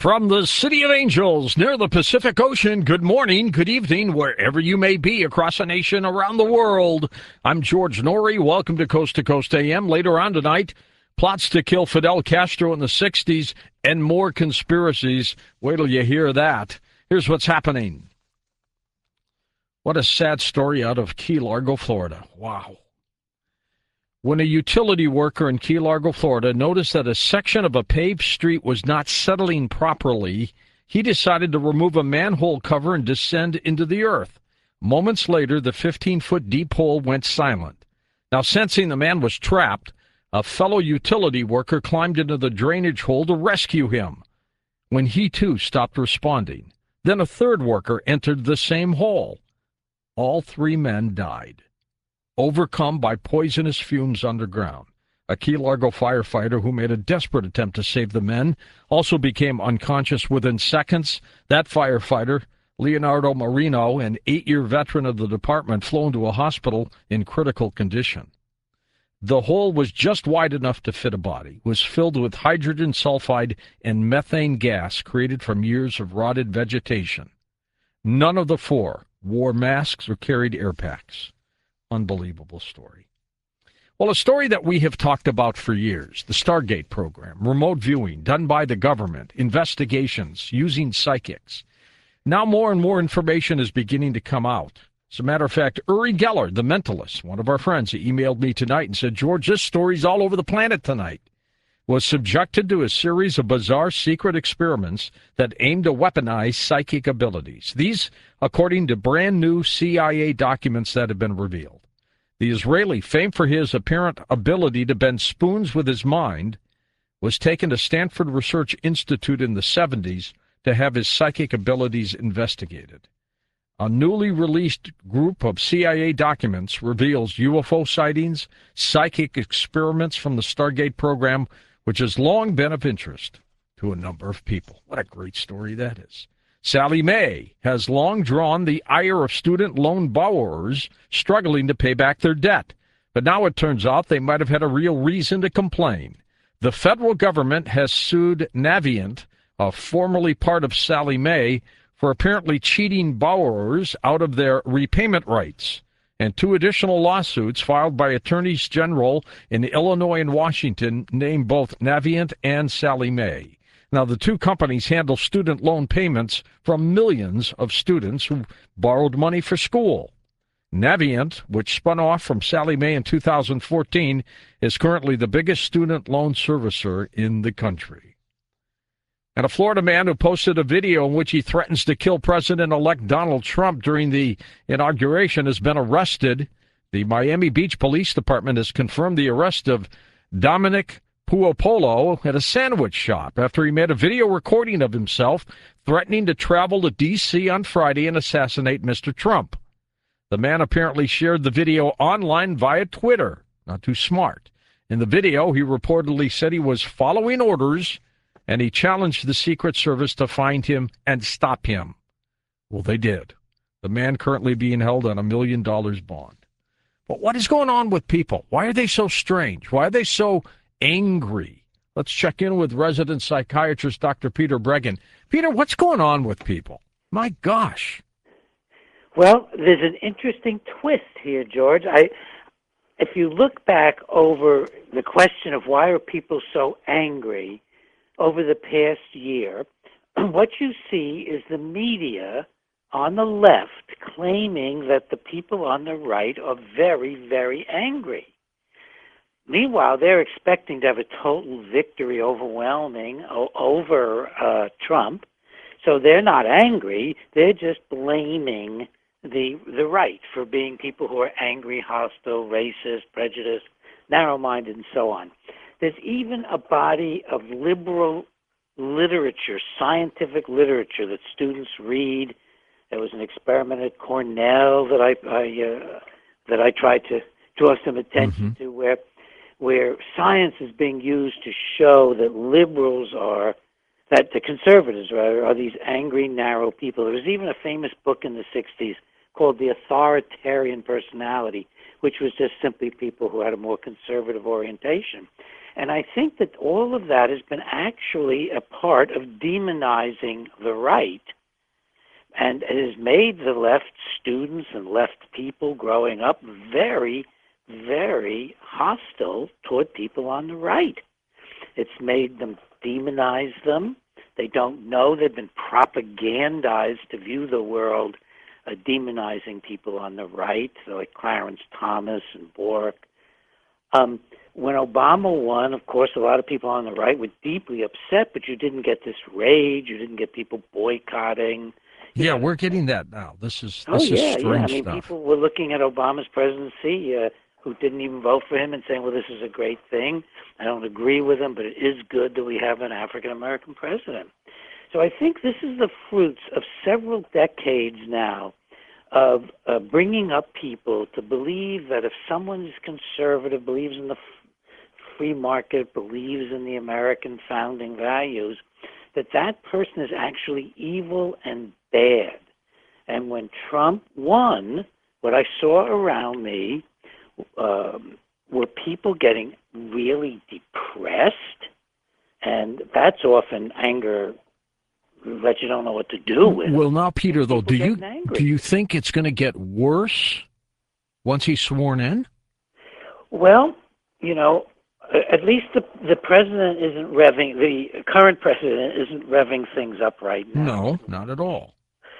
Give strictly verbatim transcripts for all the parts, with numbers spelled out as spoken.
From the City of Angels near the Pacific Ocean, good morning, good evening, wherever you may be across the nation, around the world. I'm George Norrie. Welcome to Coast to Coast A M. Later on tonight, plots to kill Fidel Castro in the sixties and more conspiracies. Wait till you hear that. Here's what's happening. What a sad story out of Key Largo, Florida. Wow. When a utility worker in Key Largo, Florida, noticed that a section of a paved street was not settling properly, he decided to remove a manhole cover and descend into the earth. Moments later, the fifteen-foot deep hole went silent. Now, sensing the man was trapped, a fellow utility worker climbed into the drainage hole to rescue him. When he, too, stopped responding, then a third worker entered the same hole. All three men died, overcome by poisonous fumes underground. A Key Largo firefighter who made a desperate attempt to save the men also became unconscious within seconds. That firefighter, Leonardo Marino, an eight-year veteran of the department, flown to a hospital in critical condition. The hole was just wide enough to fit a body, was filled with hydrogen sulfide and methane gas created from years of rotted vegetation. None of the four wore masks or carried air packs. Unbelievable story. Well, a story that we have talked about for years, the Stargate program, remote viewing done by the government, investigations using psychics. Now more and more information is beginning to come out. As a matter of fact, Uri Geller, the mentalist, one of our friends, he emailed me tonight and said, George, this story's all over the planet tonight, was subjected to a series of bizarre secret experiments that aimed to weaponize psychic abilities. These, according to brand new C I A documents that have been revealed. The Israeli, famed for his apparent ability to bend spoons with his mind, was taken to Stanford Research Institute in the seventies to have his psychic abilities investigated. A newly released group of C I A documents reveals U F O sightings, psychic experiments from the Stargate program, which has long been of interest to a number of people. What a great story that is. Sallie Mae has long drawn the ire of student loan borrowers struggling to pay back their debt. But now it turns out they might have had a real reason to complain. The federal government has sued Navient, a formerly part of Sallie Mae, for apparently cheating borrowers out of their repayment rights. And two additional lawsuits filed by attorneys general in Illinois and Washington name both Navient and Sallie Mae. Now, the two companies handle student loan payments from millions of students who borrowed money for school. Navient, which spun off from Sallie Mae in two thousand fourteen, is currently the biggest student loan servicer in the country. And a Florida man who posted a video in which he threatens to kill President-elect Donald Trump during the inauguration has been arrested. The Miami Beach Police Department has confirmed the arrest of Dominic Puopolo at a sandwich shop after he made a video recording of himself threatening to travel to D C on Friday and assassinate Mister Trump. The man apparently shared the video online via Twitter. Not too smart. In the video, he reportedly said he was following orders, and he challenged the Secret Service to find him and stop him. Well, they did. The man currently being held on a million dollars bond. But what is going on with people? Why are they so strange? Why are they so angry? Let's check in with resident psychiatrist Doctor Peter Breggin. Peter, what's going on with people? My gosh. Well, there's an interesting twist here, George. I, if you look back over the question of why are people so angry over the past year, what you see is the media on the left claiming that the people on the right are very, very angry. Meanwhile, they're expecting to have a total victory, overwhelming o- over uh, Trump. So they're not angry. They're just blaming the the right for being people who are angry, hostile, racist, prejudiced, narrow-minded, and so on. There's even a body of liberal literature, scientific literature that students read. There was an experiment at Cornell that I, I uh, that I tried to draw some attention Mm-hmm. to, where where science is being used to show that liberals are, that the conservatives rather, are these angry, narrow people. There was even a famous book in the sixties called The Authoritarian Personality, which was just simply people who had a more conservative orientation. And I think that all of that has been actually a part of demonizing the right, and it has made the left students and left people growing up very, very hostile toward people on the right. It's made them demonize them. They don't know. They've been propagandized to view the world uh, demonizing people on the right, so like Clarence Thomas and Bork. Um, when Obama won, of course, a lot of people on the right were deeply upset, but you didn't get this rage. You didn't get people boycotting. Yeah, we're getting that now. This is Oh, this yeah, is strange yeah. I mean, stuff. people were looking at Obama's presidency uh, who didn't even vote for him and saying, well, this is a great thing. I don't agree with him, but it is good that we have an African-American president. So I think this is the fruits of several decades now of uh, bringing up people to believe that if someone is conservative, believes in the f- free market, believes in the American founding values, that that person is actually evil and bad. And when Trump won, what I saw around me um, were people getting really depressed, and that's often anger that you don't know what to do with. Well, now, Peter, though, do you angry. do you think it's going to get worse once he's sworn in? Well, you know, at least the the president isn't revving, the current president isn't revving things up right now. No, not at all.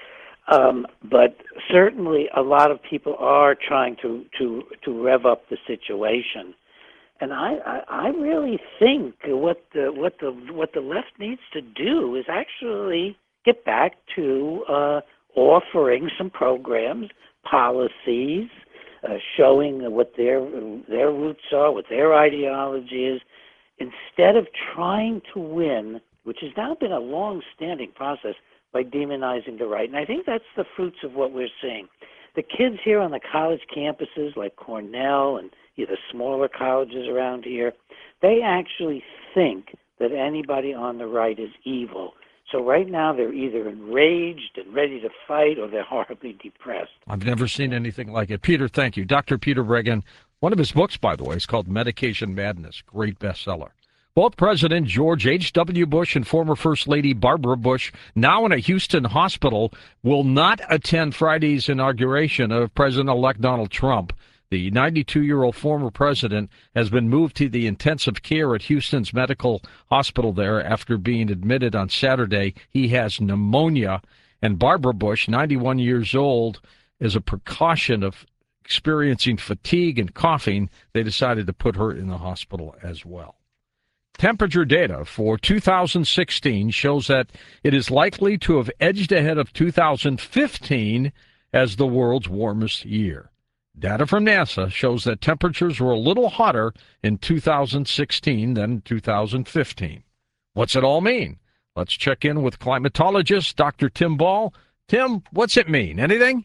Um, but certainly a lot of people are trying to, to, to rev up the situation. And I, I, I really think what the, what, the, what the left needs to do is actually get back to uh, offering some programs, policies, uh, showing what their, their roots are, what their ideology is, instead of trying to win, which has now been a long-standing process, by demonizing the right. And I think that's the fruits of what we're seeing. The kids here on the college campuses like Cornell and you know, the smaller colleges around here, they actually think that anybody on the right is evil. So right now they're either enraged and ready to fight or they're horribly depressed. I've never seen anything like it. Peter, thank you. Doctor Peter Breggin, one of his books, by the way, is called Medication Madness, great bestseller. Both President George H W. Bush and former First Lady Barbara Bush, now in a Houston hospital, will not attend Friday's inauguration of President-elect Donald Trump. The ninety-two-year-old former president has been moved to the intensive care at Houston's medical hospital there after being admitted on Saturday. He has pneumonia. And Barbara Bush, ninety-one years old, as a precaution of experiencing fatigue and coughing, they decided to put her in the hospital as well. Temperature data for two thousand sixteen shows that it is likely to have edged ahead of two thousand fifteen as the world's warmest year. Data from NASA shows that temperatures were a little hotter in two thousand sixteen than two thousand fifteen. What's it all mean? Let's check in with climatologist Doctor Tim Ball. Tim, what's it mean? Anything?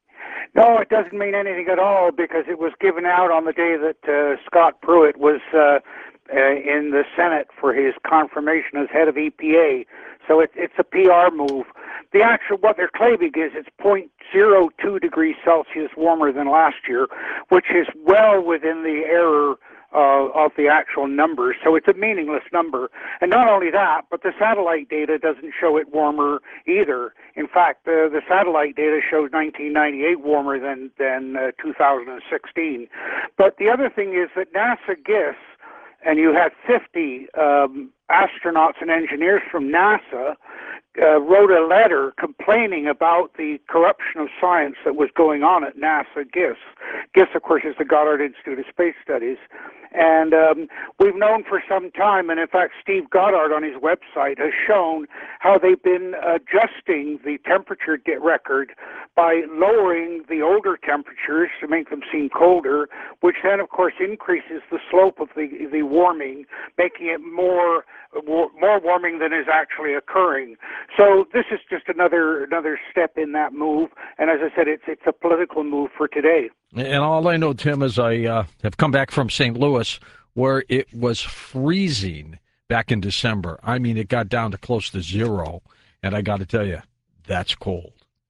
No, it doesn't mean anything at all because it was given out on the day that uh, Scott Pruitt was uh, uh, in the Senate for his confirmation as head of E P A. So it, it's a P R move. The actual, what they're claiming is it's zero point zero two degrees Celsius warmer than last year, which is well within the error uh, of the actual numbers. So it's a meaningless number. And not only that, but the satellite data doesn't show it warmer either. In fact, uh, the satellite data shows nineteen ninety-eight warmer than, than uh, two thousand sixteen. But the other thing is that NASA guessed, and you had fifty um, astronauts and engineers from NASA uh, wrote a letter complaining about the corruption of science that was going on at NASA GISS. GISS, of course, is the Goddard Institute of Space Studies. And um, we've known for some time, and in fact, Steve Goddard on his website has shown how they've been adjusting the temperature record by lowering the older temperatures to make them seem colder, which then, of course, increases the slope of the, the warming, making it more more warming than is actually occurring. So this is just another another step in that move. And as I said, it's it's a political move for today. And all I know, Tim, is I uh, have come back from Saint Louis, where it was freezing back in December. I mean, it got down to close to zero, and I got to tell you, that's cold.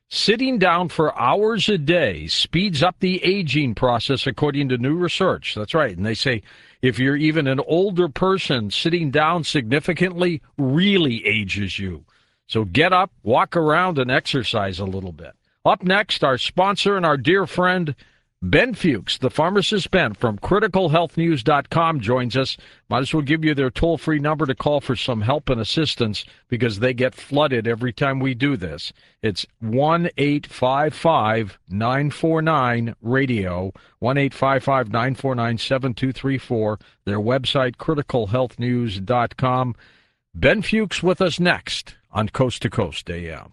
Sitting down for hours a day speeds up the aging process, according to new research. That's right. And they say if you're even an older person, sitting down significantly really ages you. So get up, walk around, and exercise a little bit. Up next, our sponsor and our dear friend, Ben Fuchs, the pharmacist Ben from critical health news dot com joins us. Might as well give you their toll-free number to call for some help and assistance because they get flooded every time we do this. It's one eight five five, nine four nine, radio, one eight five five, nine four nine, seven two three four, their website, critical health news dot com. Ben Fuchs with us next on Coast to Coast A M.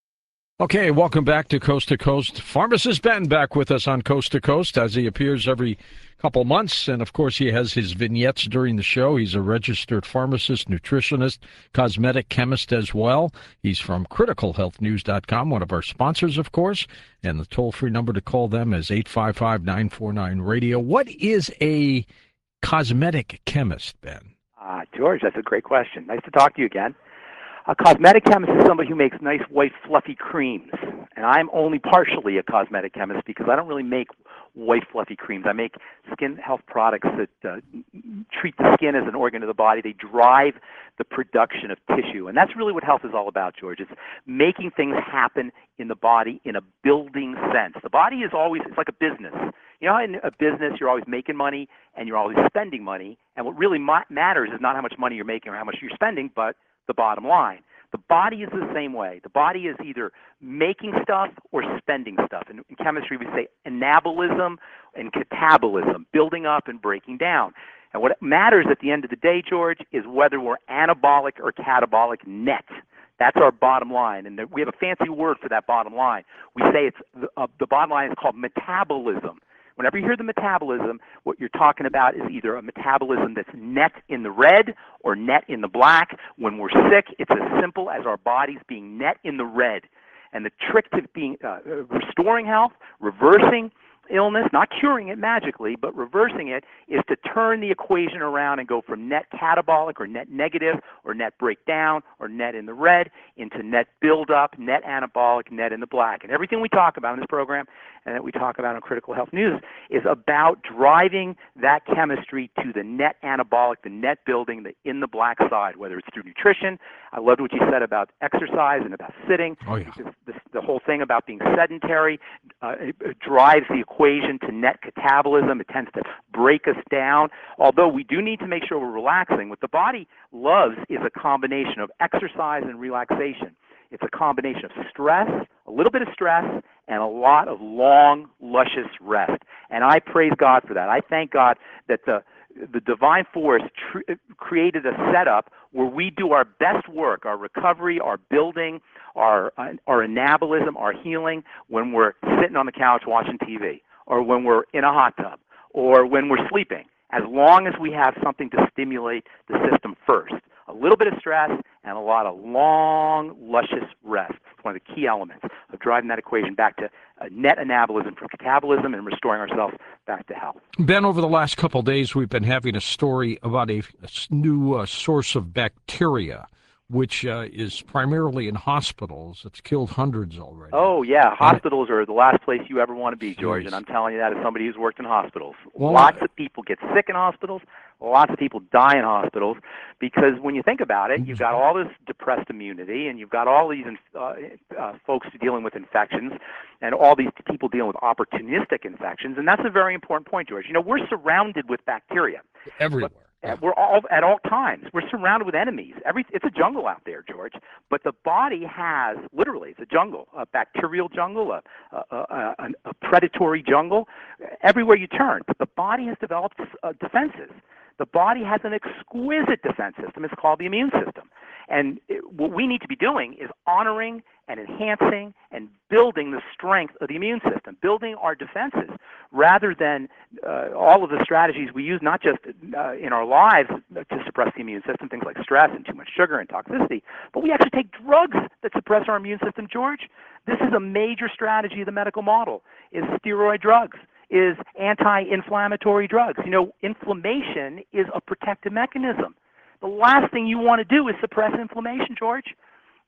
Okay, welcome back to Coast to Coast. Pharmacist Ben back with us on Coast to Coast as he appears every couple months. And, of course, he has his vignettes during the show. He's a registered pharmacist, nutritionist, cosmetic chemist as well. He's from critical health news dot com, one of our sponsors, of course. And the toll-free number to call them is eight five five, nine four nine, radio. What is a cosmetic chemist, Ben? Uh, George, that's a great question. Nice to talk to you again. A cosmetic chemist is somebody who makes nice, white, fluffy creams. And I'm only partially a cosmetic chemist because I don't really make white, fluffy creams. I make skin health products that uh, treat the skin as an organ of the body. They drive the production of tissue. And that's really what health is all about, George. It's making things happen in the body in a building sense. The body is always, it's like a business. You know, in a business, you're always making money and you're always spending money. And what really ma- matters is not how much money you're making or how much you're spending, but the bottom line. The body is the same way. The body is either making stuff or spending stuff. In, in chemistry, we say anabolism and catabolism, building up and breaking down. And what matters at the end of the day, George, is whether we're anabolic or catabolic net. That's our bottom line. And we have a fancy word for that bottom line. We say it's uh, the bottom line is called metabolism. Whenever you hear the metabolism, what you're talking about is either a metabolism that's net in the red or net in the black. When we're sick, it's as simple as our bodies being net in the red. And the trick to being uh, restoring health, reversing illness, not curing it magically, but reversing it, is to turn the equation around and go from net catabolic or net negative or net breakdown or net in the red into net buildup, net anabolic, net in the black. And everything we talk about in this program and that we talk about on Critical Health News is about driving that chemistry to the net anabolic, the net building, the in the black side, whether it's through nutrition. I loved what you said about exercise and about sitting. Oh, yeah. This, this, the whole thing about being sedentary uh, it, it drives the equation to net catabolism. It tends to break us down. Although we do need to make sure we're relaxing. What the body loves is a combination of exercise and relaxation. It's a combination of stress, a little bit of stress, and a lot of long, luscious rest. And I praise God for that. I thank God that the the divine force tr- created a setup where we do our best work, our recovery, our building, our uh, our anabolism, our healing, when we're sitting on the couch watching T V, or when we're in a hot tub, or when we're sleeping, as long as we have something to stimulate the system first. A little bit of stress and a lot of long, luscious rest. It's one of the key elements of driving that equation back to a net anabolism from catabolism and restoring ourselves back to health. Ben, over the last couple of days, we've been having a story about a, a new uh, source of bacteria, which uh, is primarily in hospitals. It's killed hundreds already. Oh, yeah. Hospitals are the last place you ever want to be, George, and I'm telling you that as somebody who's worked in hospitals. Well, lots of people get sick in hospitals. Lots of people die in hospitals because when you think about it, you've got all this depressed immunity and you've got all these uh, uh, folks dealing with infections and all these people dealing with opportunistic infections, and that's a very important point, George. You know, we're surrounded with bacteria. Everywhere. Yeah. We're all at all times. We're surrounded with enemies. Every it's a jungle out there, George. But the body has literally it's a jungle, a bacterial jungle, a a, a, a predatory jungle, everywhere you turn. But the body has developed uh, defenses. The body has an exquisite defense system. It's called the immune system. And it, what we need to be doing is honoring and enhancing and building the strength of the immune system, building our defenses, rather than uh, all of the strategies we use, not just uh, in our lives to suppress the immune system, things like stress and too much sugar and toxicity, but we actually take drugs that suppress our immune system, George. This is a major strategy of the medical model, is steroid drugs, is anti-inflammatory drugs. You know, inflammation is a protective mechanism. The last thing you want to do is suppress inflammation, George.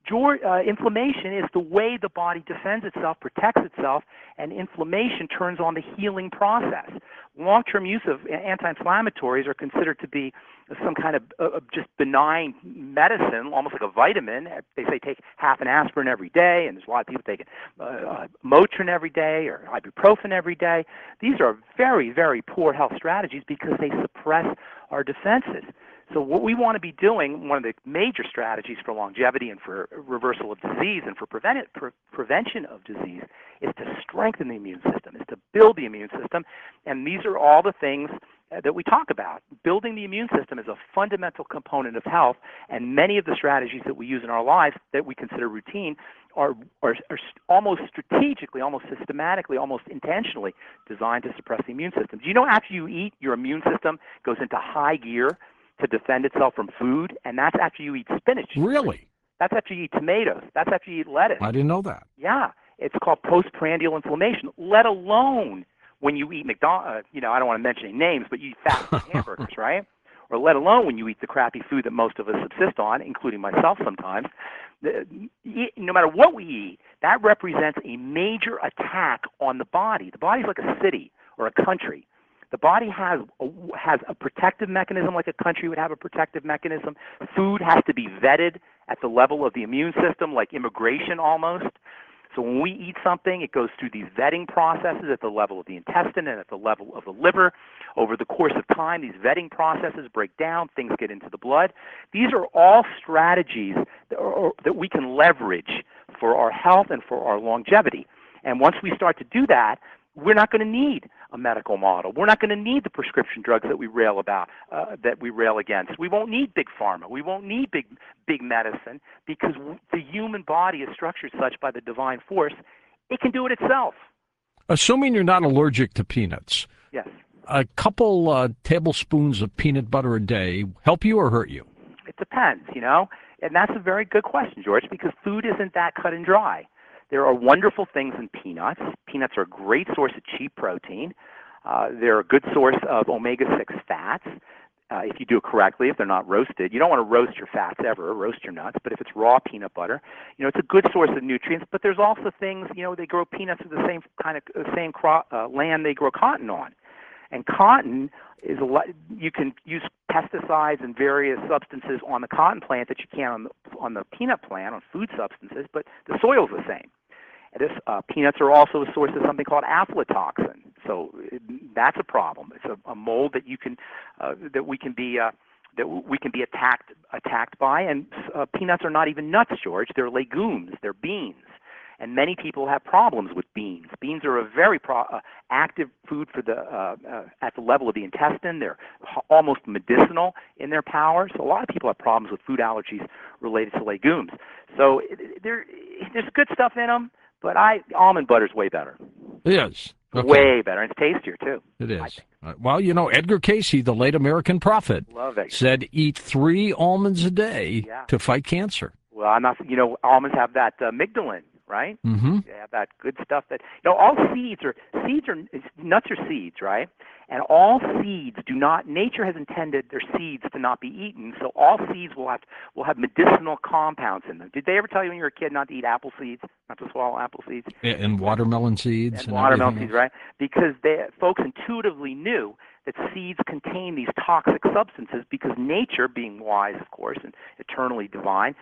George, uh, inflammation is the way the body defends itself, protects itself, and inflammation turns on the healing process. Long-term use of anti-inflammatories are considered to be some kind of uh, just benign medicine, almost like a vitamin. They say take half an aspirin every day, and there's a lot of people taking uh, uh, Motrin every day or ibuprofen every day. These are very, very poor health strategies because they suppress our defenses. So what we want to be doing, one of the major strategies for longevity and for reversal of disease and for prevent pre- prevention of disease, is to strengthen the immune system, is to build the immune system. And these are all the things that we talk about. Building the immune system is a fundamental component of health, and many of the strategies that we use in our lives that we consider routine are, are, are almost strategically, almost systematically, almost intentionally designed to suppress the immune system. Do you know after you eat, your immune system goes into high gear to defend itself from food? And that's after you eat spinach. Really? That's after you eat tomatoes. That's after you eat lettuce. I didn't know that. Yeah. It's called postprandial inflammation, let alone when you eat McDonald's, uh, you know, I don't want to mention any names, but you eat fast food hamburgers, right? Or let alone when you eat the crappy food that most of us subsist on, including myself sometimes. The, no matter what we eat, that represents a major attack on the body. The body's like a city or a country. The body has a, has a protective mechanism like a country would have a protective mechanism. Food has to be vetted at the level of the immune system, like immigration almost. So when we eat something, it goes through these vetting processes at the level of the intestine and at the level of the liver. Over the course of time, these vetting processes break down, things get into the blood. These are all strategies that, are, that we can leverage for our health and for our longevity. And once we start to do that, we're not going to need a medical model. We're not going to need the prescription drugs that we rail about, uh, that we rail against. We won't need big pharma. We won't need big, big medicine because the human body is structured such by the divine force, it can do it itself. Assuming you're not allergic to peanuts, yes, a couple uh, tablespoons of peanut butter a day help you or hurt you? It depends, you know, and that's a very good question, George, because food isn't that cut and dry. There are wonderful things in peanuts. Peanuts are a great source of cheap protein. Uh, they're a good source of omega six fats, uh, if you do it correctly, if they're not roasted. You don't want to roast your fats ever, roast your nuts, but if it's raw peanut butter, you know, it's a good source of nutrients. But there's also things, you know, they grow peanuts with the same kind of uh, same crop, uh, land they grow cotton on. And cotton is a lot, you can use pesticides and various substances on the cotton plant that you can on the, on the peanut plant, on food substances, but the soil's the same. This, uh, peanuts are also a source of something called aflatoxin, so it, that's a problem. It's a, a mold that you can, uh, that we can be, uh, that we can be attacked attacked by. And uh, peanuts are not even nuts, George. They're legumes. They're beans, and many people have problems with beans. Beans are a very pro- uh, active food for the uh, uh, at the level of the intestine. They're h- almost medicinal in their power. So a lot of people have problems with food allergies related to legumes. So it, it, there, there's good stuff in them. But I almond butter's way better. It is. Okay. Way better. And it's tastier, too. It is. Uh, well, you know, Edgar Cayce, the late American prophet, Love it. said eat three almonds a day yeah. to fight cancer. Well, I'm not, you know, almonds have that uh, amygdalin, right? Mm-hmm. They have that good stuff that, you know, all seeds are, seeds are, nuts are seeds, right? And all seeds do not, nature has intended their seeds to not be eaten, so all seeds will have, will have medicinal compounds in them. Did they ever tell you when you were a kid not to eat apple seeds, not to swallow apple seeds? And watermelon seeds. And, and watermelon seeds, else. right? Because they, folks intuitively knew that seeds contain these toxic substances because nature, being wise, of course, and eternally divine,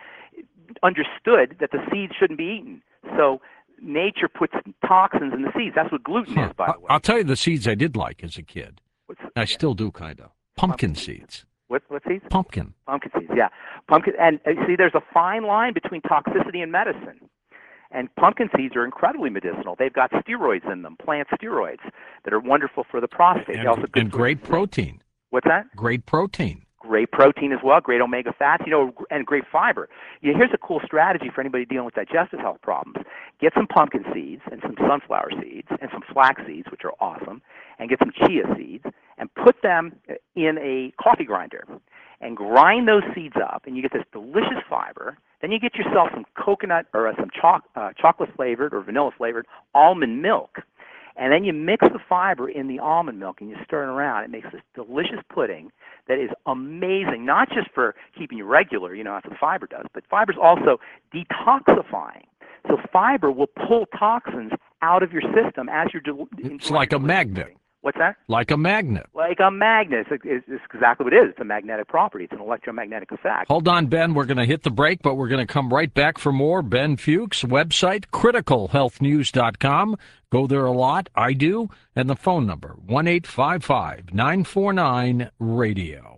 understood that the seeds shouldn't be eaten. So nature puts toxins in the seeds. That's what gluten Huh. is, by the way. I'll tell you the seeds I did like as a kid. What's, I yeah. still do, kind of. Pumpkin seeds. What, what seeds? Pumpkin. Pumpkin seeds, yeah. Pumpkin, and uh, see, there's a fine line between toxicity and medicine. And pumpkin seeds are incredibly medicinal. They've got steroids in them, plant steroids, that are wonderful for the prostate. And, they also good and for- great protein. What's that? Great protein. Great protein as well, great omega fats, you know, and great fiber. You know, here's a cool strategy for anybody dealing with digestive health problems. Get some pumpkin seeds and some sunflower seeds and some flax seeds, which are awesome, and get some chia seeds and put them in a coffee grinder and grind those seeds up, and you get this delicious fiber. Then you get yourself some coconut or uh, some cho- uh, chocolate-flavored or vanilla-flavored almond milk, And then you mix the fiber in the almond milk and you stir it around. It makes this delicious pudding that is amazing, not just for keeping you regular, you know, that's what fiber does, but fiber's also detoxifying. So fiber will pull toxins out of your system as you're doing. It's like a magnet. What's that? Like a magnet. Like a magnet. It's, it's, it's exactly what it is. It's a magnetic property. It's an electromagnetic effect. Hold on, Ben. We're going to hit the break, but we're going to come right back for more. Ben Fuchs, website, critical health news dot com. Go there a lot. I do. And the phone number, one eight five five, nine four nine, radio.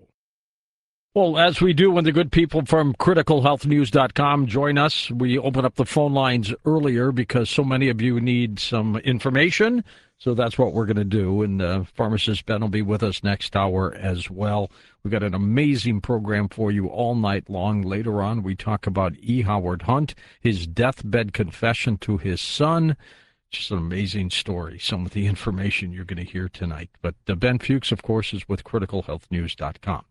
Well, as we do when the good people from critical health news dot com join us, we open up the phone lines earlier because so many of you need some information. So that's what we're going to do. And uh, pharmacist Ben will be with us next hour as well. We've got an amazing program for you all night long. Later on, we talk about E. Howard Hunt, his deathbed confession to his son. Just an amazing story, some of the information you're going to hear tonight. But uh, Ben Fuchs, of course, is with critical health news dot com.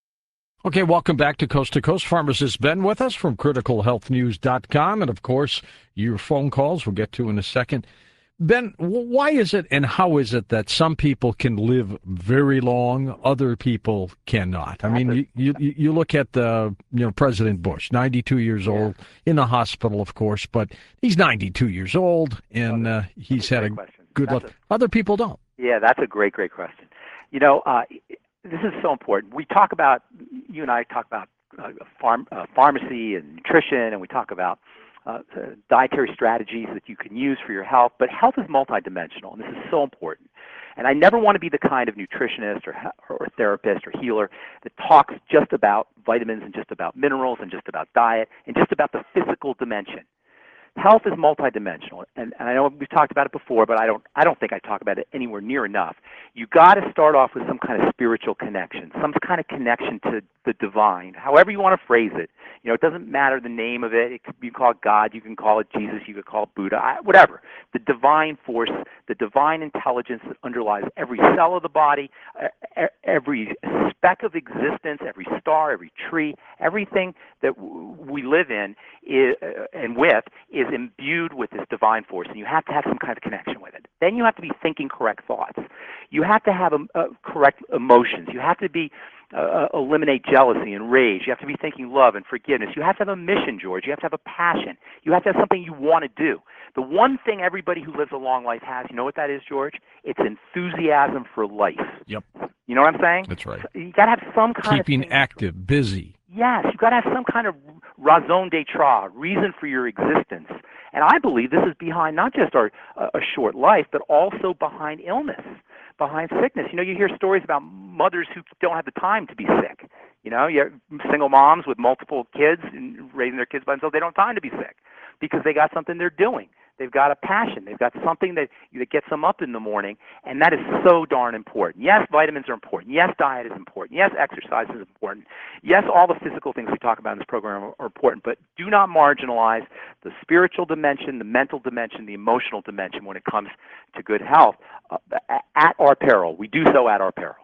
Okay, welcome back to Coast to Coast. Pharmacist Ben with us from critical health news dot com. And, of course, your phone calls we'll get to in a second. Ben, why is it and how is it that some people can live very long, other people cannot? I mean, you you, you look at the you know President Bush, ninety-two years old, in the hospital, of course, but he's ninety-two years old, and uh, he's had a good life. Other people don't. Yeah, that's a great, great question. You know, uh, this is so important. We talk about, you and I talk about uh, farm, uh, pharmacy and nutrition, and we talk about Uh, dietary strategies that you can use for your health, but health is multidimensional, and this is so important. And I never want to be the kind of nutritionist or, or therapist or healer that talks just about vitamins and just about minerals and just about diet and just about the physical dimension. Health is multidimensional, and, and I know we've talked about it before, but I don't I don't think I talk about it anywhere near enough. You got to start off with some kind of spiritual connection, some kind of connection to the divine, however you want to phrase it. You know, it doesn't matter the name of it. It could be called God. You can call it Jesus. You could call it Buddha. I, whatever. The divine force, the divine intelligence that underlies every cell of the body, uh, every speck of existence, every star, every tree, everything that w- we live in is, uh, and with is imbued with this divine force, and you have to have some kind of connection with it. Then you have to be thinking correct thoughts. You have to have um, uh, correct emotions. You have to be uh, eliminate jealousy and rage. You have to be thinking love and forgiveness. You have to have a mission, George. You have to have a passion. You have to have something you want to do. The one thing everybody who lives a long life has, you know what that is, George? It's enthusiasm for life. Yep. You know what I'm saying? That's right. You got to have some kind Keeping of keeping active, busy. Yes, you've got to have some kind of raison d'etre, reason for your existence. And I believe this is behind not just our uh, a short life, but also behind illness, behind sickness. You know, you hear stories about mothers who don't have the time to be sick. You know, you have single moms with multiple kids and raising their kids by themselves. They don't have time to be sick because they got something they're doing. They've got a passion. They've got something that, that gets them up in the morning, and that is so darn important. Yes, vitamins are important. Yes, diet is important. Yes, exercise is important. Yes, all the physical things we talk about in this program are important, but do not marginalize the spiritual dimension, the mental dimension, the emotional dimension when it comes to good health uh, at our peril. We do so at our peril.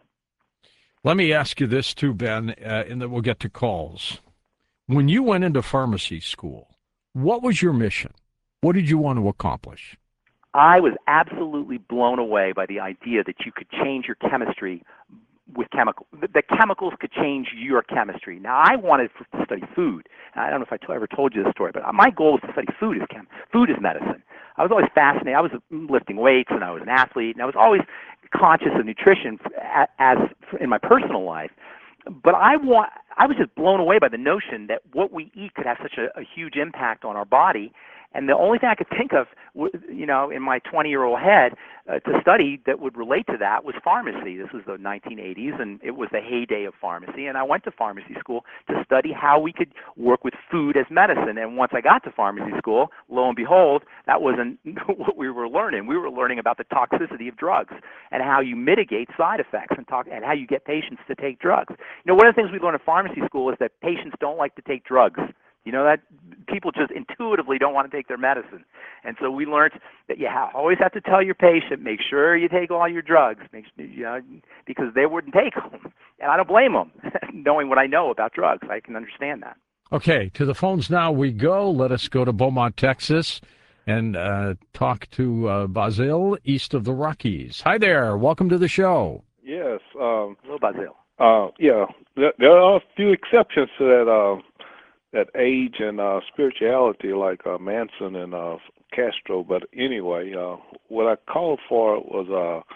Let me ask you this too, Ben, uh, and then we'll get to calls. When you went into pharmacy school, what was your mission? What did you want to accomplish? I was absolutely blown away by the idea that you could change your chemistry with chemicals. The chemicals could change your chemistry. Now, I wanted to study food. I don't know if I t- ever told you this story, but my goal was to study food as chem. Food is medicine. I was always fascinated. I was lifting weights, and I was an athlete, and I was always conscious of nutrition as in my personal life. But I want. I was just blown away by the notion that what we eat could have such a, a huge impact on our body. And the only thing I could think of, you know, in my twenty-year-old head uh, to study that would relate to that was pharmacy. This was the nineteen eighties, and it was the heyday of pharmacy. And I went to pharmacy school to study how we could work with food as medicine. And once I got to pharmacy school, lo and behold, that wasn't what we were learning. We were learning about the toxicity of drugs and how you mitigate side effects and talk and how you get patients to take drugs. You know, one of the things we learn in pharmacy school is that patients don't like to take drugs. You know, that people just intuitively don't want to take their medicine. And so we learned that you ha- always have to tell your patient, make sure you take all your drugs, make, you know, because they wouldn't take them. And I don't blame them, knowing what I know about drugs. I can understand that. Okay, to the phones now we go. Let us go to Beaumont, Texas. and uh, talk to uh, Basil east of the Rockies. Hi there. Welcome to the show. Yes. Um, Hello, Basil. uh, yeah. There, there are a few exceptions to that uh, that age and uh, spirituality, like uh, Manson and uh, Castro. But anyway, uh, what I called for was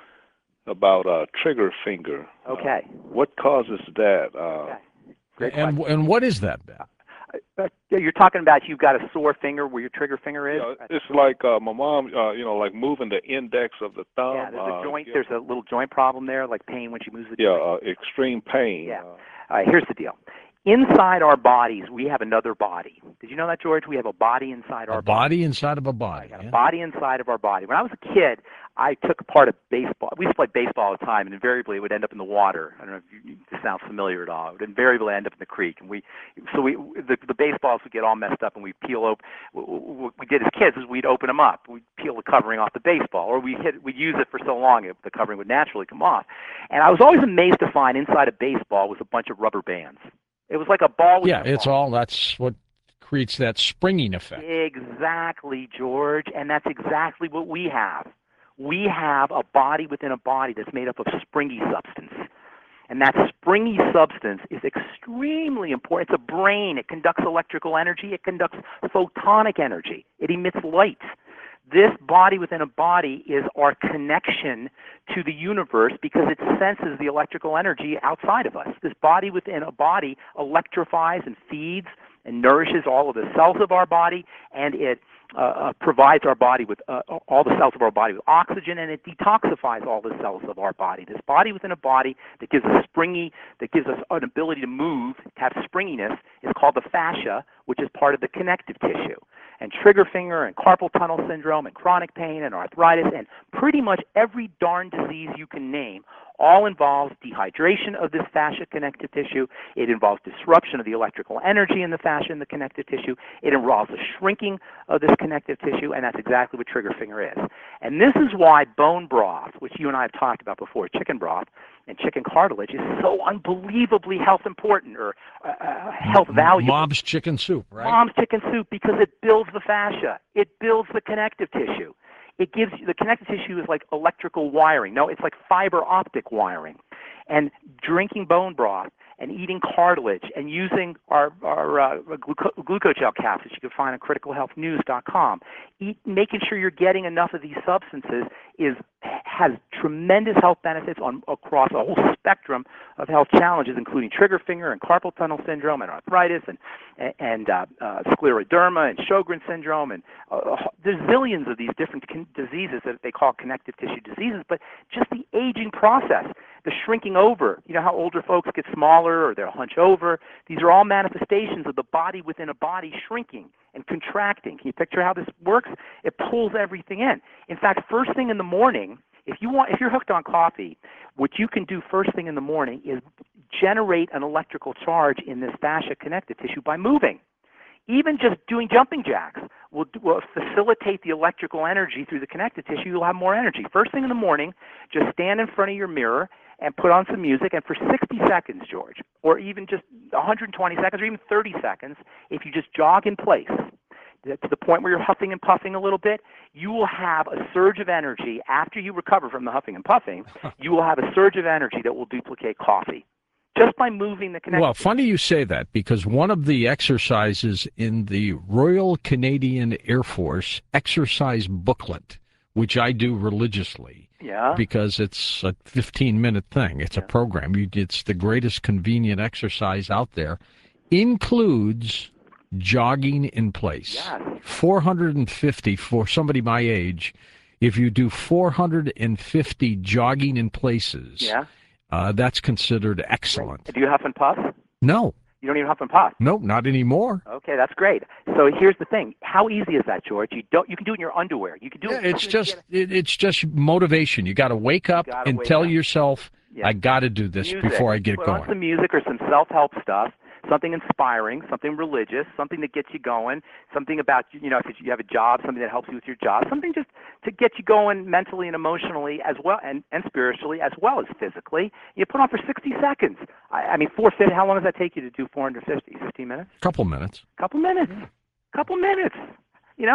uh, about uh, trigger finger. Okay. Uh, what causes that? Uh, Okay. Great and question. and what is that, Ben? Uh, you're talking about you've got a sore finger where your trigger finger is? Yeah, it's like uh, my mom, uh, you know, like moving the index of the thumb. Yeah, there's a uh, joint. gives- There's a little joint problem there, like pain when she moves the yeah, joint. uh, extreme pain. Yeah. Uh, All right, here's the deal. Inside our bodies, we have another body. Did you know that, George? We have a body inside our A body inside of a body. got yeah? a body inside of our body. When I was a kid, I took part of baseball. We used to play baseball all the time, and invariably it would end up in the water. I don't know if you, this sounds familiar at all. It would invariably end up in the creek, and we, so we, the, the baseballs would get all messed up, and we'd peel open. What we did as kids is we'd open them up. We'd peel the covering off the baseball, or we hit, we'd use it for so long it, the covering would naturally come off. And I was always amazed to find inside a baseball was a bunch of rubber bands. It was like a ball. Yeah, it's all, that's what creates that springing effect. Exactly, George, and that's exactly what we have. We have a body within a body that's made up of springy substance. And that springy substance is extremely important. It's a brain. It conducts electrical energy. It conducts photonic energy. It emits light. This body within a body is our connection to the universe because it senses the electrical energy outside of us. This body within a body electrifies and feeds and nourishes all of the cells of our body, and it uh, uh, provides our body with uh, all the cells of our body with oxygen, and it detoxifies all the cells of our body. This body within a body that gives us springy, that gives us an ability to move, to have springiness, is called the fascia, which is part of the connective tissue. And trigger finger and carpal tunnel syndrome and chronic pain and arthritis and pretty much every darn disease you can name all involves dehydration of this fascia connective tissue. It involves disruption of the electrical energy in the fascia and the connective tissue. It involves the shrinking of this connective tissue, and that's exactly what trigger finger is. And this is why bone broth, which you and I have talked about before, chicken broth and chicken cartilage, is so unbelievably health important or uh, uh, health valuable. Mom's chicken soup, right? Mom's chicken soup, because it builds the fascia. It builds the connective tissue. It gives you, the connective tissue is like electrical wiring. No, it's like fiber optic wiring. And drinking bone broth and eating cartilage and using our, our uh, gluco- glucogel capsules you can find on critical health news dot com, eat, making sure you're getting enough of these substances is has tremendous health benefits on across a whole spectrum of health challenges, including trigger finger and carpal tunnel syndrome and arthritis and and uh, uh, scleroderma and Sjogren's syndrome, and uh, there's zillions of these different con- diseases that they call connective tissue diseases. But just the aging process, the shrinking over, you know how older folks get smaller or they'll hunch over. These are all manifestations of the body within a body shrinking and contracting. Can you picture how this works? It pulls everything in. In fact, first thing in the morning, if you want, if you're hooked on coffee, what you can do first thing in the morning is generate an electrical charge in this fascia connective tissue by moving. Even just doing jumping jacks will, will facilitate the electrical energy through the connective tissue. You'll have more energy. First thing in the morning, just stand in front of your mirror and put on some music, and for sixty seconds, George, or even just one hundred twenty seconds or even thirty seconds, if you just jog in place to the point where you're huffing and puffing a little bit, you will have a surge of energy. After you recover from the huffing and puffing, you will have a surge of energy that will duplicate coffee just by moving the connective. Well, funny you say that, because one of the exercises in the Royal Canadian Air Force exercise booklet, which I do religiously, yeah. because it's a fifteen-minute thing. It's Yeah. a program. You, it's the greatest convenient exercise out there. Includes jogging in place. Yes. four hundred fifty for somebody my age. If you do four hundred fifty jogging in places, Yeah. uh, that's considered excellent. Do you huff and puff? No, You don't even huff and puff. no, not anymore. Okay, that's great. So here's the thing: how easy is that, George? You don't. You can do it in your underwear. You can do Yeah, it. it's something to just get- it, it's just motivation. You got to wake up gotta and wake tell up. yourself, Yeah. I got to do this music. before I get Put on going. some music or some self-help stuff, something inspiring, something religious, something that gets you going, something about, you know, if you have a job, something that helps you with your job, something just to get you going mentally and emotionally as well, and, and spiritually as well as physically. You put on for sixty seconds. I, I mean, four fifty, how long does that take you to do four hundred fifty? fifteen minutes? Couple minutes. Couple minutes. Couple minutes. You know?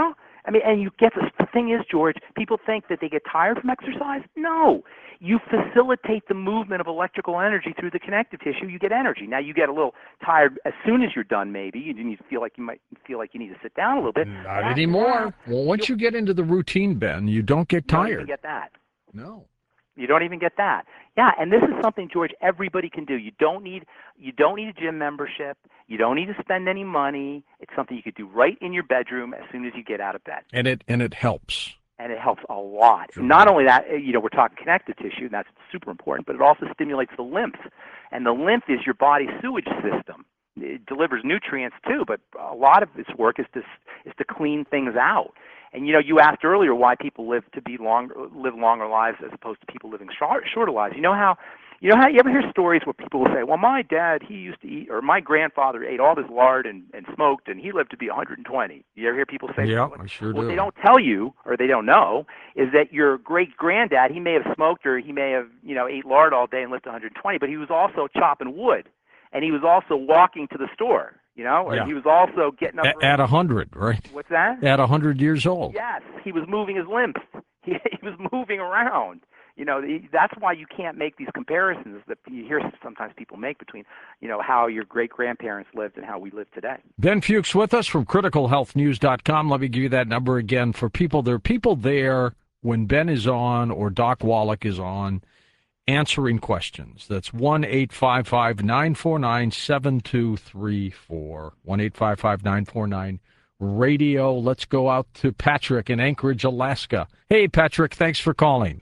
I mean, and you get this. The thing is, George, people think that they get tired from exercise. No. You facilitate the movement of electrical energy through the connective tissue. You get energy. Now, you get a little tired as soon as you're done, maybe. You need to feel like you might feel like you need to sit down a little bit. Not anymore. That, well, once you get into the routine, Ben, you don't get you don't tired. even get that. No. You don't even get that. Yeah, and this is something, George, everybody can do. You don't need you don't need a gym membership. You don't need to spend any money. It's something you could do right in your bedroom as soon as you get out of bed. And it and it helps. And it helps a lot. Sure. Not only that, you know, we're talking connective tissue, and that's super important, but it also stimulates the lymph. And the lymph is your body's sewage system. It delivers nutrients too, but a lot of its work is to is to clean things out. And you know, you asked earlier why people live to be long, live longer lives as opposed to people living short, shorter lives. You know how, you know how you ever hear stories where people will say, "Well, my dad, he used to eat, or my grandfather ate all this lard and, and smoked, and he lived to be one hundred twenty." You ever hear people say Yeah, that? I sure what do. they don't tell you, or they don't know, is that your great granddad, he may have smoked or he may have, you know, ate lard all day and lived to one hundred twenty, but he was also chopping wood, and he was also walking to the store. You know, or Yeah. he was also getting up A- at a hundred, right? What's that? At a hundred years old. Yes, he was moving his limbs. He, he was moving around. You know, the, that's why you can't make these comparisons that you hear sometimes people make between, you know, how your great-grandparents lived and how we live today. Ben Fuchs with us from critical health news dot com. Let me give you that number again for people. There are people there when Ben is on or Doc Wallach is on answering questions. That's one eight five five nine four nine seven two three four. one eight five five nine four nine radio. Let's go out to Patrick in Anchorage, Alaska. Hey, Patrick, thanks for calling.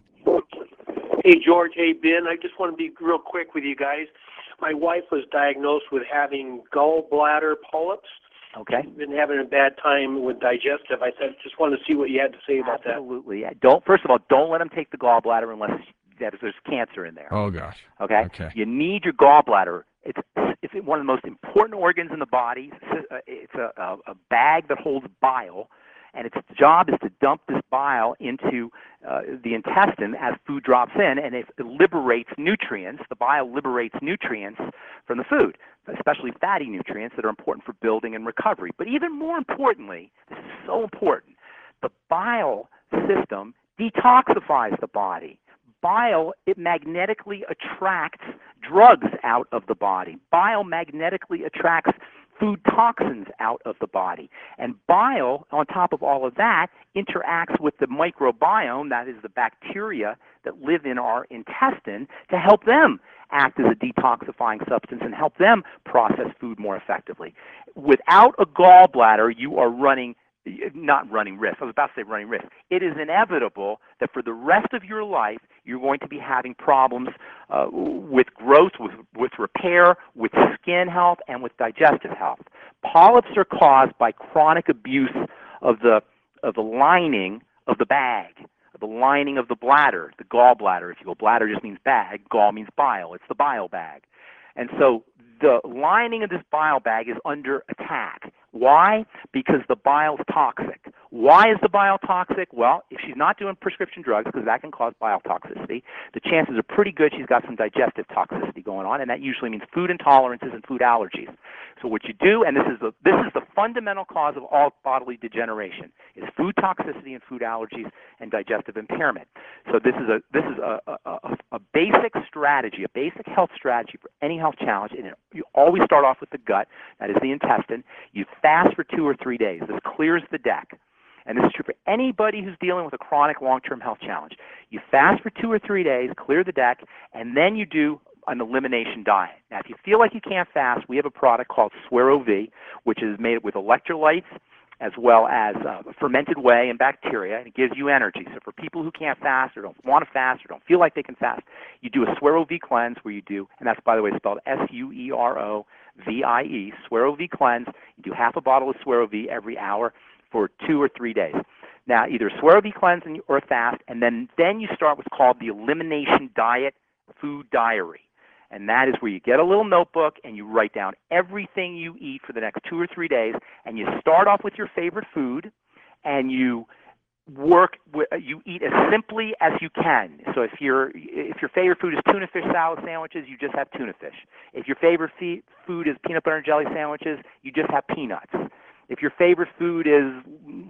Hey, George. Hey, Ben. I just want to be real quick with you guys. My wife was diagnosed with having gallbladder polyps. Okay. She's been having a bad time with digestive. I said, just wanted to see what you had to say about that. Absolutely. Don't. First of all, don't let them take the gallbladder unless that there's cancer in there. Oh, gosh. Okay? Okay. You need your gallbladder. It's it's one of the most important organs in the body. It's a, a, a bag that holds bile, and its job is to dump this bile into uh, the intestine as food drops in, and it liberates nutrients. The bile liberates nutrients from the food, especially fatty nutrients that are important for building and recovery. But even more importantly, this is so important, the bile system detoxifies the body. Bile, it magnetically attracts drugs out of the body. Bile magnetically attracts food toxins out of the body. And bile, on top of all of that, interacts with the microbiome, that is the bacteria that live in our intestine, to help them act as a detoxifying substance and help them process food more effectively. Without a gallbladder, you are running not running risk. I was about to say running risk. It is inevitable that for the rest of your life, you're going to be having problems uh, with growth, with, with repair, with skin health, and with digestive health. Polyps are caused by chronic abuse of the of the lining of the bag, the lining of the bladder, the gallbladder, if you will. Bladder just means bag. Gall means bile. It's the bile bag. And so the lining of this bile bag is under attack. Why? Because the bile is toxic. Why is the bile toxic? Well, if she's not doing prescription drugs, because that can cause bile toxicity, the chances are pretty good she's got some digestive toxicity going on, and that usually means food intolerances and food allergies. So what you do, and this is the this is the fundamental cause of all bodily degeneration, is food toxicity and food allergies and digestive impairment. So this is a this is a, a, a, a basic strategy, a basic health strategy for any health challenge, and it, you always start off with the gut, that is the intestine. You fast for two or three days. This clears the deck. And this is true for anybody who's dealing with a chronic long-term health challenge. You fast for two or three days, clear the deck, and then you do an elimination diet. Now, if you feel like you can't fast, we have a product called SwearOV, which is made with electrolytes as well as uh, fermented whey and bacteria, and it gives you energy. So for people who can't fast or don't want to fast or don't feel like they can fast, you do a SwearOV cleanse where you do, and that's, by the way, spelled S U E R O V I E, SwearOV cleanse. You do half a bottle of SwearOV every hour for two or three days. Now, either a SwearOV cleanse or a fast, and then, then you start what's called the elimination diet food diary. And that is where you get a little notebook and you write down everything you eat for the next two or three days, and you start off with your favorite food, and you work with, you eat as simply as you can. So if your if your favorite food is tuna fish salad sandwiches, you just have tuna fish. If your favorite fe- food is peanut butter and jelly sandwiches, you just have peanuts. If your favorite food is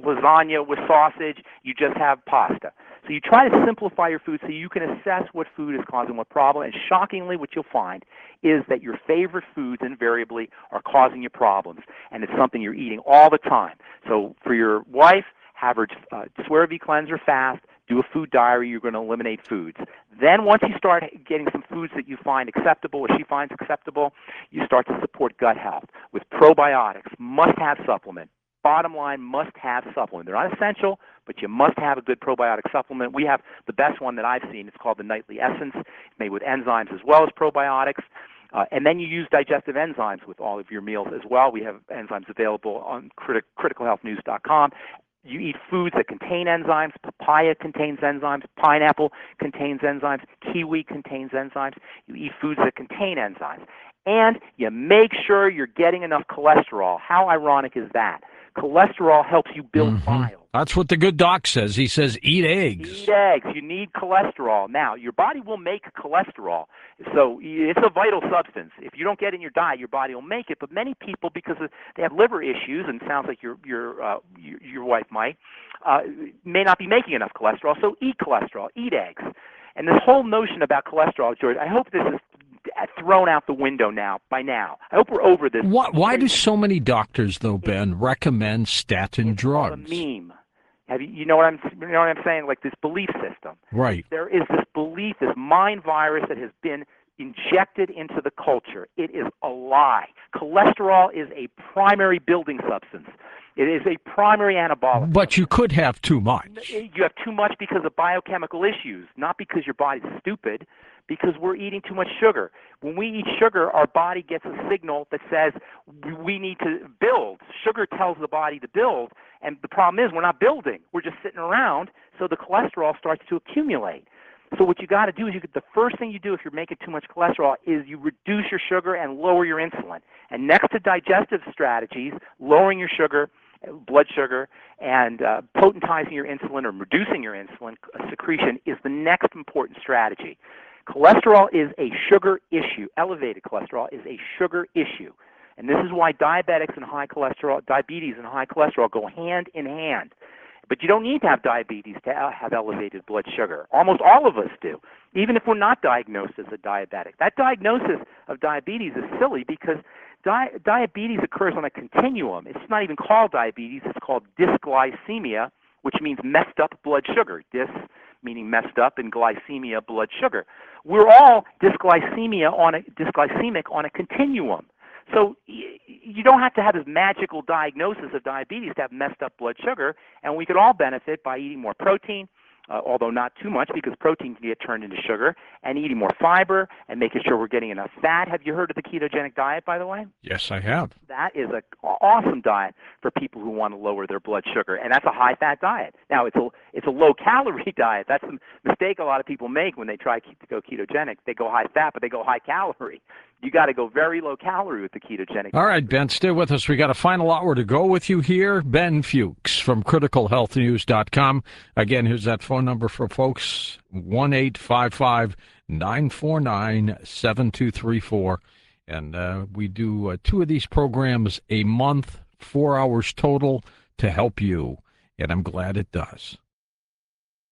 lasagna with sausage. You just have pasta. So you try to simplify your food so you can assess what food is causing what problem. And shockingly, what you'll find is that your favorite foods invariably are causing you problems, and it's something you're eating all the time. So for your wife, have her uh, swear V cleanser fast, do a food diary, you're going to eliminate foods. Then once you start getting some foods that you find acceptable or she finds acceptable, you start to support gut health with probiotics, must-have supplement. Bottom line, must-have supplement. They're not essential, but you must have a good probiotic supplement. We have the best one that I've seen. It's called the Nightly Essence. It's made with enzymes as well as probiotics. Uh, and then you use digestive enzymes with all of your meals as well. We have enzymes available on criti- critical health news dot com. You eat foods that contain enzymes. Papaya contains enzymes. Pineapple contains enzymes. Kiwi contains enzymes. You eat foods that contain enzymes. And you make sure you're getting enough cholesterol. How ironic is that? Cholesterol helps you build Mm-hmm. bile. That's what the good doc says. He says eat eggs. Eat eggs. You need cholesterol. Now, your body will make cholesterol, so it's a vital substance. If you don't get it in your diet, your body will make it. But many people, because of, they have liver issues, and it sounds like your your uh, your, your wife might, uh, may not be making enough cholesterol. So eat cholesterol. Eat eggs. And this whole notion about cholesterol, George, I hope this is thrown out the window now. By now, I hope we're over this. Why, why do so many doctors, though, Ben, recommend statin it's drugs? Called a meme. Have you, you know what I'm you know what I'm saying? Like this belief system. Right. There is this belief, this mind virus that has been injected into the culture. It is a lie. Cholesterol is a primary building substance. It is a primary anabolic. But you could have too much. You have too much because of biochemical issues, not because your body's stupid, because we're eating too much sugar. When we eat sugar, our body gets a signal that says we need to build. Sugar tells the body to build, and the problem is we're not building. We're just sitting around, so the cholesterol starts to accumulate. So what you got to do is you the first thing you do if you're making too much cholesterol is you reduce your sugar and lower your insulin. And next to digestive strategies, lowering your sugar, blood sugar, and uh, potentizing your insulin or reducing your insulin secretion is the next important strategy. Cholesterol is a sugar issue. Elevated cholesterol is a sugar issue. And this is why diabetics and high cholesterol, diabetes and high cholesterol go hand in hand. But you don't need to have diabetes to have elevated blood sugar. Almost all of us do, even if we're not diagnosed as a diabetic. That diagnosis of diabetes is silly because di- diabetes occurs on a continuum. It's not even called diabetes. It's called dysglycemia, which means messed up blood sugar. Dys meaning messed up, and glycemia, blood sugar. We're all dysglycemia on a, dysglycemic on a continuum. So y- you don't have to have this magical diagnosis of diabetes to have messed up blood sugar, and we could all benefit by eating more protein, uh, although not too much because protein can get turned into sugar, and eating more fiber and making sure we're getting enough fat. Have you heard of the ketogenic diet, by the way? Yes, I have. That is an awesome diet for people who want to lower their blood sugar, and that's a high-fat diet. Now, it's a it's a low-calorie diet. That's the mistake a lot of people make when they try to go ketogenic. They go high-fat, but they go high-calorie. You got to go very low-calorie with the ketogenic. All right, Ben, stay with us. We got a final hour to go with you here. Ben Fuchs from critical health news dot com. Again, here's that phone number for folks, one eight five five, nine four nine, seven two three four. And uh, we do uh, two of these programs a month, four hours total to help you. And I'm glad it does.